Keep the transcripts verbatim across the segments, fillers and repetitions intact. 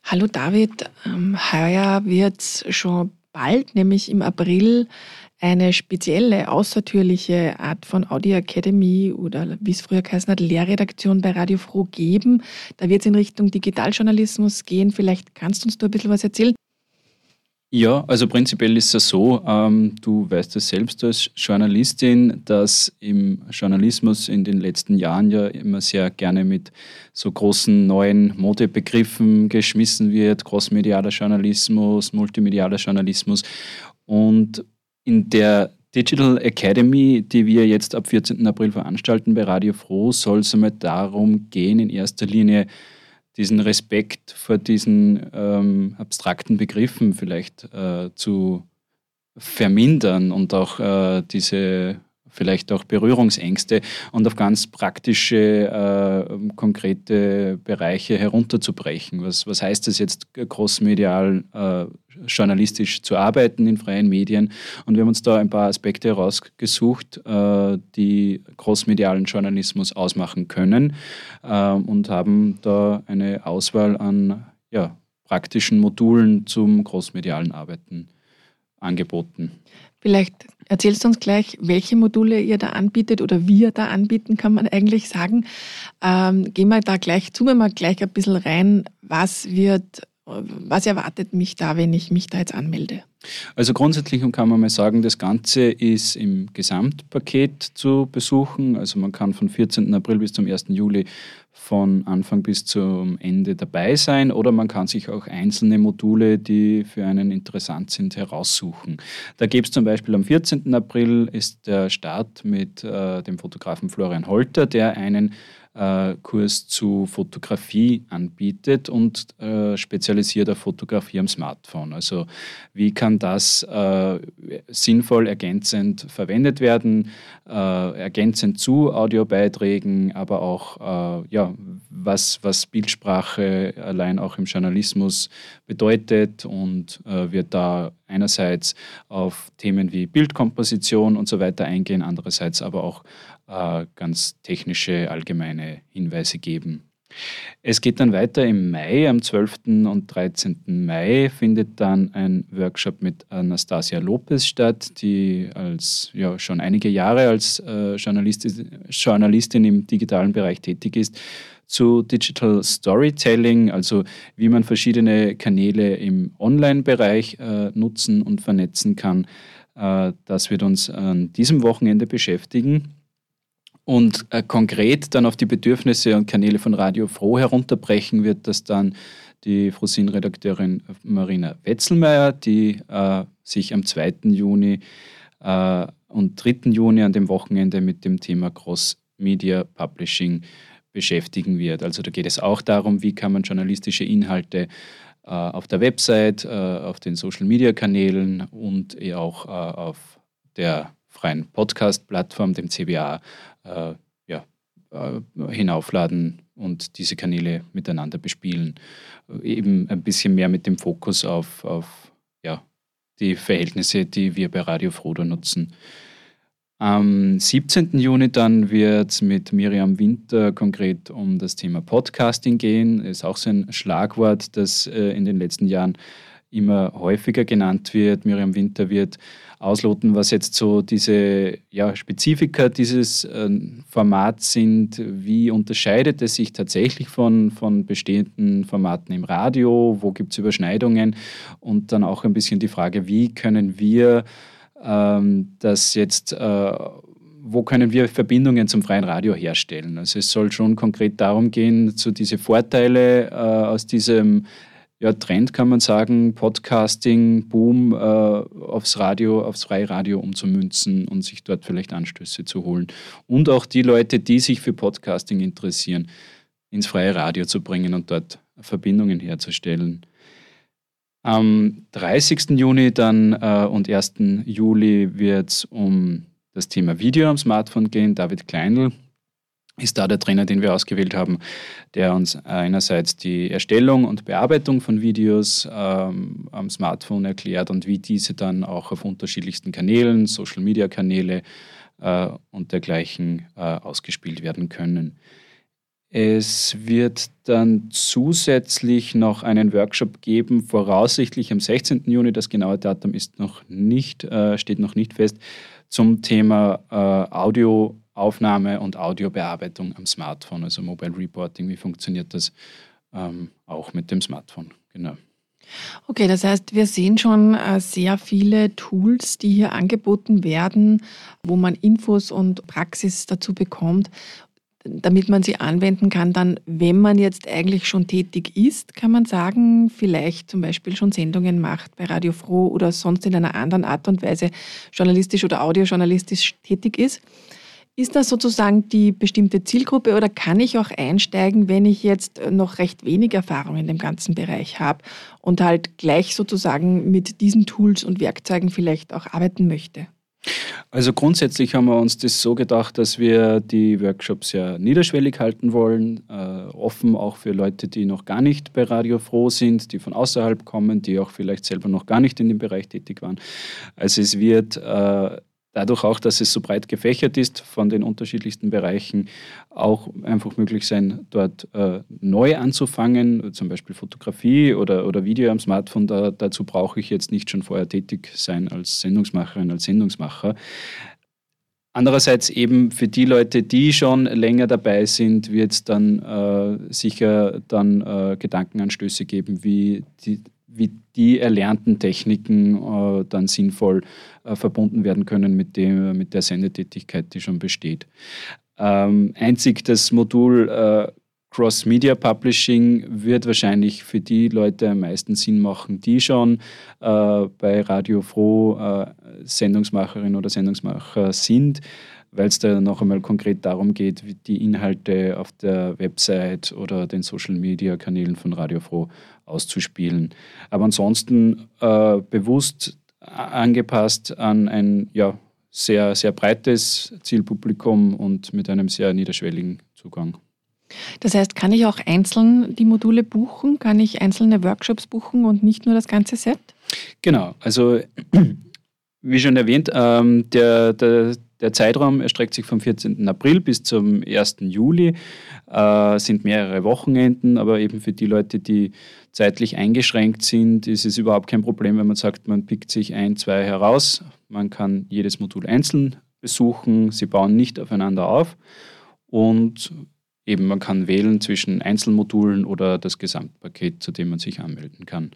Hallo David, ähm, heuer wird es schon bald, nämlich im April, eine spezielle, außertürliche Art von Audio Academy oder wie es früher geheißen hat, Lehrredaktion bei Radio Froh geben. Da wird es in Richtung Digitaljournalismus gehen. Vielleicht kannst du uns da ein bisschen was erzählen? Ja, also prinzipiell ist es so, ähm, du weißt es selbst als Journalistin, dass im Journalismus in den letzten Jahren ja immer sehr gerne mit so großen neuen Modebegriffen geschmissen wird, crossmedialer Journalismus, multimedialer Journalismus. Und in der Digital Academy, die wir jetzt ab vierzehnten April veranstalten bei Radio Froh, soll es einmal darum gehen, in erster Linie diesen Respekt vor diesen ähm, abstrakten Begriffen vielleicht äh, zu vermindern und auch äh, diese vielleicht auch Berührungsängste und auf ganz praktische, äh, konkrete Bereiche herunterzubrechen. Was, was heißt es jetzt, großmedial, äh, journalistisch zu arbeiten in freien Medien? Und wir haben uns da ein paar Aspekte herausgesucht, äh, die großmedialen Journalismus ausmachen können, äh, und haben da eine Auswahl an ja, praktischen Modulen zum großmedialen Arbeiten angeboten. Vielleicht erzählst du uns gleich, welche Module ihr da anbietet oder wir da anbieten, kann man eigentlich sagen. Ähm, gehen wir da gleich, zoomen wir gleich ein bisschen rein, was wird, was erwartet mich da, wenn ich mich da jetzt anmelde? Also grundsätzlich kann man mal sagen, das Ganze ist im Gesamtpaket zu besuchen. Also man kann von vierzehnten April bis zum ersten Juli von Anfang bis zum Ende dabei sein, oder man kann sich auch einzelne Module, die für einen interessant sind, heraussuchen. Da gibt es zum Beispiel am vierzehnten April ist der Start mit äh, dem Fotografen Florian Holter, der einen äh, Kurs zu Fotografie anbietet und äh, spezialisiert auf Fotografie am Smartphone. Also wie kann das äh, sinnvoll ergänzend verwendet werden, äh, ergänzend zu Audiobeiträgen, aber auch äh, ja, was, was Bildsprache allein auch im Journalismus bedeutet, und äh, wird da einerseits auf Themen wie Bildkomposition und so weiter eingehen, andererseits aber auch äh, ganz technische, allgemeine Hinweise geben. Es geht dann weiter im Mai, am zwölften und dreizehnten Mai findet dann ein Workshop mit Anastasia Lopez statt, die als, ja, schon einige Jahre als äh, Journalistin, Journalistin im digitalen Bereich tätig ist, zu Digital Storytelling, also wie man verschiedene Kanäle im Online-Bereich äh, nutzen und vernetzen kann. Äh, das wird uns an diesem Wochenende beschäftigen. Und äh, konkret dann auf die Bedürfnisse und Kanäle von Radio Froh herunterbrechen wird das dann die Frosin-Redakteurin Marina Wetzelmeier, die äh, sich am zweiten Juni äh, und dritten Juni an dem Wochenende mit dem Thema Cross-Media Publishing beschäftigen wird. Also da geht es auch darum, wie kann man journalistische Inhalte äh, auf der Website, äh, auf den Social-Media-Kanälen und eh auch äh, auf der freien Podcast-Plattform, dem C B A, äh, ja, äh, hinaufladen und diese Kanäle miteinander bespielen. Eben ein bisschen mehr mit dem Fokus auf, auf ja, die Verhältnisse, die wir bei Radio Froh nutzen. Am siebzehnten Juni dann wird es mit Miriam Winter konkret um das Thema Podcasting gehen. Das ist auch so ein Schlagwort, das äh, in den letzten Jahren immer häufiger genannt wird. Miriam Winter wird ausloten, was jetzt so diese ja, Spezifika dieses äh, Formats sind. Wie unterscheidet es sich tatsächlich von, von bestehenden Formaten im Radio? Wo gibt es Überschneidungen? Und dann auch ein bisschen die Frage, wie können wir ähm, das jetzt, äh, wo können wir Verbindungen zum freien Radio herstellen? Also es soll schon konkret darum gehen, so diese Vorteile äh, aus diesem Ja, Trend, kann man sagen, Podcasting, Boom, äh, aufs Radio, aufs freie Radio umzumünzen und sich dort vielleicht Anstöße zu holen. Und auch die Leute, die sich für Podcasting interessieren, ins freie Radio zu bringen und dort Verbindungen herzustellen. Am dreißigsten Juni dann äh, und ersten Juli wird es um das Thema Video am Smartphone gehen. David Kleinl ist da der Trainer, den wir ausgewählt haben, der uns einerseits die Erstellung und Bearbeitung von Videos ähm, am Smartphone erklärt und wie diese dann auch auf unterschiedlichsten Kanälen, Social-Media-Kanäle äh, und dergleichen äh, ausgespielt werden können. Es wird dann zusätzlich noch einen Workshop geben, voraussichtlich am sechzehnten Juni, das genaue Datum ist noch nicht, äh, steht noch nicht fest, zum Thema äh, Audioaufnahme und Audiobearbeitung am Smartphone, also Mobile Reporting. Wie funktioniert das ähm, auch mit dem Smartphone? Genau. Okay, das heißt, wir sehen schon äh, sehr viele Tools, die hier angeboten werden, wo man Infos und Praxis dazu bekommt, damit man sie anwenden kann, dann, wenn man jetzt eigentlich schon tätig ist, kann man sagen, vielleicht zum Beispiel schon Sendungen macht bei Radio Froh oder sonst in einer anderen Art und Weise journalistisch oder audiojournalistisch tätig ist. Ist das sozusagen die bestimmte Zielgruppe oder kann ich auch einsteigen, wenn ich jetzt noch recht wenig Erfahrung in dem ganzen Bereich habe und halt gleich sozusagen mit diesen Tools und Werkzeugen vielleicht auch arbeiten möchte? Also grundsätzlich haben wir uns das so gedacht, dass wir die Workshops ja niederschwellig halten wollen, äh, offen auch für Leute, die noch gar nicht bei Radio Froh sind, die von außerhalb kommen, die auch vielleicht selber noch gar nicht in dem Bereich tätig waren. Also es wird äh, dadurch auch, dass es so breit gefächert ist von den unterschiedlichsten Bereichen, auch einfach möglich sein, dort äh, neu anzufangen, zum Beispiel Fotografie oder, oder Video am Smartphone. Da, dazu brauche ich jetzt nicht schon vorher tätig sein als Sendungsmacherin, als Sendungsmacher. Andererseits eben für die Leute, die schon länger dabei sind, wird es dann äh, sicher dann äh, Gedankenanstöße geben, wie die wie die erlernten Techniken äh, dann sinnvoll äh, verbunden werden können mit, dem, mit der Sendetätigkeit, die schon besteht. Ähm, einzig das Modul äh, Cross-Media Publishing wird wahrscheinlich für die Leute am meisten Sinn machen, die schon äh, bei Radio Froh äh, Sendungsmacherin oder Sendungsmacher sind, weil es da noch einmal konkret darum geht, wie die Inhalte auf der Website oder den Social-Media-Kanälen von Radio Froh auszuspielen. Aber ansonsten äh, bewusst angepasst an ein ja, sehr, sehr breites Zielpublikum und mit einem sehr niederschwelligen Zugang. Das heißt, kann ich auch einzeln die Module buchen? Kann ich einzelne Workshops buchen und nicht nur das ganze Set? Genau, also wie schon erwähnt, ähm, der, der Der Zeitraum erstreckt sich vom vierzehnten April bis zum ersten Juli, äh, sind mehrere Wochenenden, aber eben für die Leute, die zeitlich eingeschränkt sind, ist es überhaupt kein Problem, wenn man sagt, man pickt sich ein, zwei heraus. Man kann jedes Modul einzeln besuchen, sie bauen nicht aufeinander auf und eben man kann wählen zwischen Einzelmodulen oder das Gesamtpaket, zu dem man sich anmelden kann.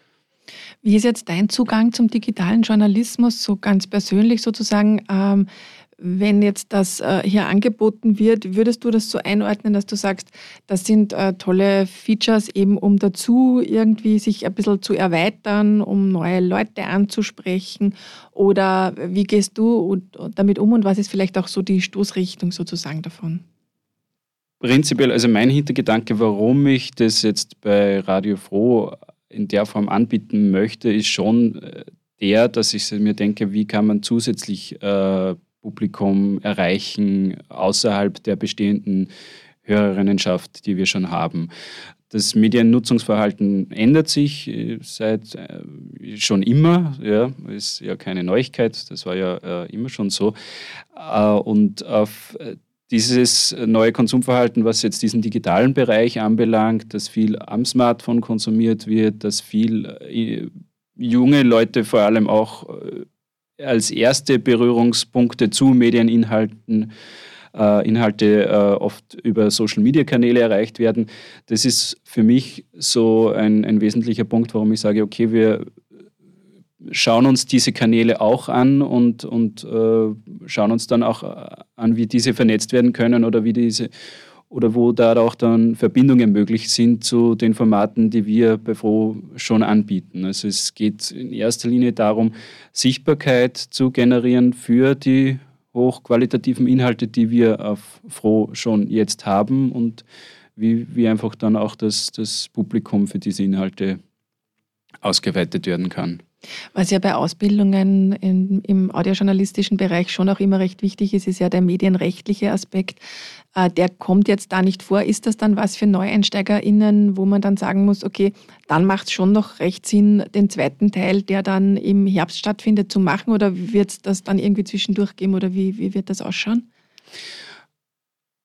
Wie ist jetzt dein Zugang zum digitalen Journalismus, so ganz persönlich sozusagen? Ähm, wenn jetzt das äh, hier angeboten wird, würdest du das so einordnen, dass du sagst, das sind äh, tolle Features eben, um dazu irgendwie sich ein bisschen zu erweitern, um neue Leute anzusprechen? Oder wie gehst du damit um und was ist vielleicht auch so die Stoßrichtung sozusagen davon? Prinzipiell, also mein Hintergedanke, warum ich das jetzt bei Radio Froh in der Form anbieten möchte, ist schon der, dass ich mir denke, wie kann man zusätzlich äh, Publikum erreichen außerhalb der bestehenden Hörerinnenschaft, die wir schon haben. Das Mediennutzungsverhalten ändert sich äh, seit äh, schon immer, ja, ist ja keine Neuigkeit, das war ja äh, immer schon so. Äh, und auf dieses neue Konsumverhalten, was jetzt diesen digitalen Bereich anbelangt, dass viel am Smartphone konsumiert wird, dass viel äh, junge Leute vor allem auch äh, als erste Berührungspunkte zu Medieninhalten äh, Inhalte äh, oft über Social-Media-Kanäle erreicht werden. Das ist für mich so ein, ein wesentlicher Punkt, warum ich sage, okay, wir schauen uns diese Kanäle auch an und, und äh, schauen uns dann auch an, wie diese vernetzt werden können oder wie diese oder wo da auch dann Verbindungen möglich sind zu den Formaten, die wir bei Froh schon anbieten. Also es geht in erster Linie darum, Sichtbarkeit zu generieren für die hochqualitativen Inhalte, die wir auf Froh schon jetzt haben und wie, wie einfach dann auch das, das Publikum für diese Inhalte ausgeweitet werden kann. Was ja bei Ausbildungen in, im audiojournalistischen Bereich schon auch immer recht wichtig ist, ist ja der medienrechtliche Aspekt. Äh, der kommt jetzt da nicht vor. Ist das dann was für NeueinsteigerInnen, wo man dann sagen muss, okay, dann macht es schon noch recht Sinn, den zweiten Teil, der dann im Herbst stattfindet, zu machen? Oder wird es das dann irgendwie zwischendurch geben oder wie, wie wird das ausschauen?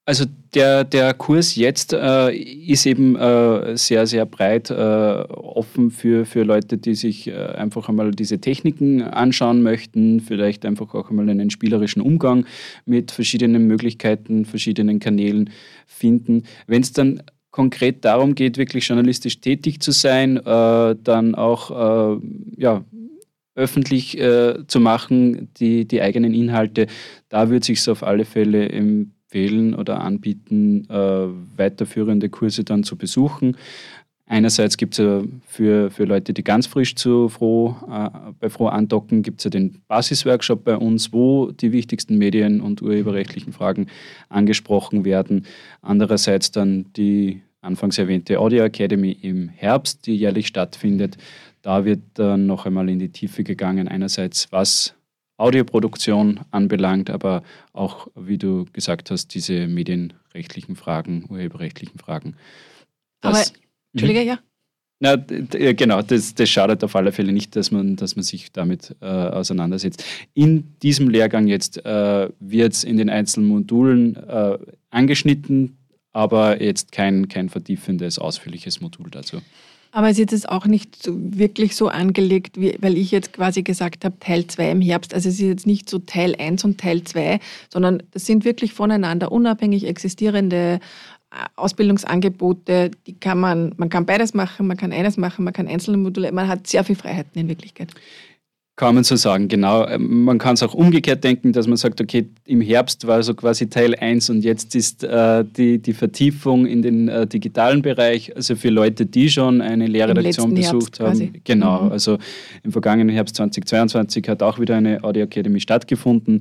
Also der, der Kurs jetzt äh, ist eben äh, sehr, sehr breit äh, offen für, für Leute, die sich äh, einfach einmal diese Techniken anschauen möchten, vielleicht einfach auch einmal einen spielerischen Umgang mit verschiedenen Möglichkeiten, verschiedenen Kanälen finden. Wenn es dann konkret darum geht, wirklich journalistisch tätig zu sein, äh, dann auch äh, ja, öffentlich äh, zu machen, die, die eigenen Inhalte, da würde sich auf alle Fälle empfehlen oder anbieten, äh, weiterführende Kurse dann zu besuchen. Einerseits gibt es ja für, für Leute, die ganz frisch zu Froh, äh, bei Froh andocken, gibt es ja den Basisworkshop bei uns, wo die wichtigsten Medien- und urheberrechtlichen Fragen angesprochen werden. Andererseits dann die anfangs erwähnte Audio Academy im Herbst, die jährlich stattfindet. Da wird dann noch einmal in die Tiefe gegangen. Einerseits, was Audioproduktion anbelangt, aber auch, wie du gesagt hast, diese medienrechtlichen Fragen, urheberrechtlichen Fragen. Das, aber, Entschuldige, ja. Na, d- genau, das, das schadet auf alle Fälle nicht, dass man, dass man sich damit äh, auseinandersetzt. In diesem Lehrgang jetzt äh, wird es in den einzelnen Modulen äh, angeschnitten, aber jetzt kein, kein vertiefendes, ausführliches Modul dazu. Aber es ist jetzt auch nicht so wirklich so angelegt, wie, weil ich jetzt quasi gesagt habe, Teil zwei im Herbst. Also es ist jetzt nicht so Teil eins und Teil zwei, sondern das sind wirklich voneinander unabhängig existierende Ausbildungsangebote. Die kann man, man kann beides machen, man kann eines machen, man kann einzelne Module, man hat sehr viele Freiheiten in Wirklichkeit. Kann man so sagen, genau. Man kann es auch umgekehrt denken, dass man sagt, okay, im Herbst war so quasi Teil eins und jetzt ist äh, die, die Vertiefung in den äh, digitalen Bereich, also für Leute, die schon eine Lehrredaktion besucht haben. Quasi. Genau, mhm. Also im vergangenen Herbst zweitausendzweiundzwanzig hat auch wieder eine Audio Academy stattgefunden.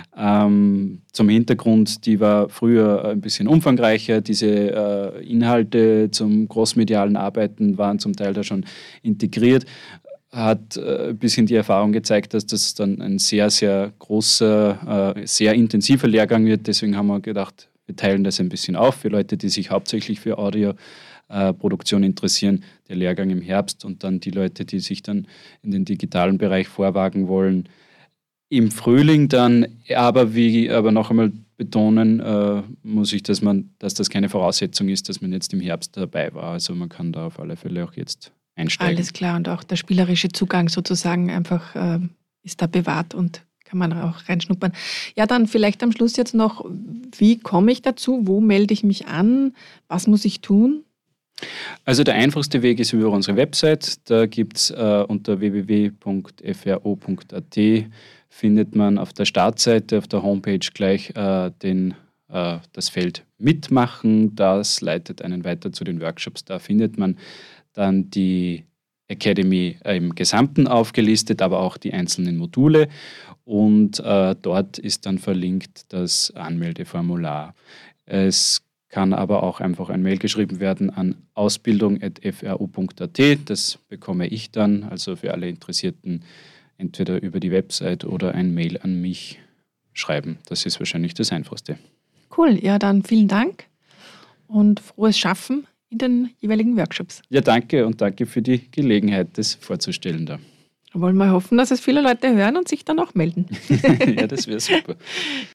Ähm, zum Hintergrund, die war früher ein bisschen umfangreicher. Diese äh, Inhalte zum großmedialen Arbeiten waren zum Teil da schon integriert. Hat äh, ein bisschen die Erfahrung gezeigt, dass das dann ein sehr, sehr großer, äh, sehr intensiver Lehrgang wird. Deswegen haben wir gedacht, wir teilen das ein bisschen auf für Leute, die sich hauptsächlich für Audioproduktion äh, interessieren. Der Lehrgang im Herbst und dann die Leute, die sich dann in den digitalen Bereich vorwagen wollen. Im Frühling dann, aber wie aber noch einmal betonen äh, muss ich, dass man, dass das keine Voraussetzung ist, dass man jetzt im Herbst dabei war. Also man kann da auf alle Fälle auch jetzt einsteigen. Alles klar, und auch der spielerische Zugang sozusagen einfach äh, ist da bewahrt und kann man auch reinschnuppern. Ja, dann vielleicht am Schluss jetzt noch, wie komme ich dazu? Wo melde ich mich an? Was muss ich tun? Also der einfachste Weg ist über unsere Website. Da gibt es äh, unter w w w punkt f r o punkt a t findet man auf der Startseite, auf der Homepage gleich äh, den, äh, das Feld Mitmachen. Das leitet einen weiter zu den Workshops. Da findet man dann die Academy im Gesamten aufgelistet, aber auch die einzelnen Module. Und äh, dort ist dann verlinkt das Anmeldeformular. Es kann aber auch einfach ein Mail geschrieben werden an ausbildung at f r o punkt a t. Das bekomme ich dann, also für alle Interessierten, entweder über die Website oder ein Mail an mich schreiben. Das ist wahrscheinlich das Einfachste. Cool, ja, dann vielen Dank und frohes Schaffen in den jeweiligen Workshops. Ja, danke und danke für die Gelegenheit, das vorzustellen da. Wir wollen mal hoffen, dass es viele Leute hören und sich dann auch melden. Ja, das wäre super.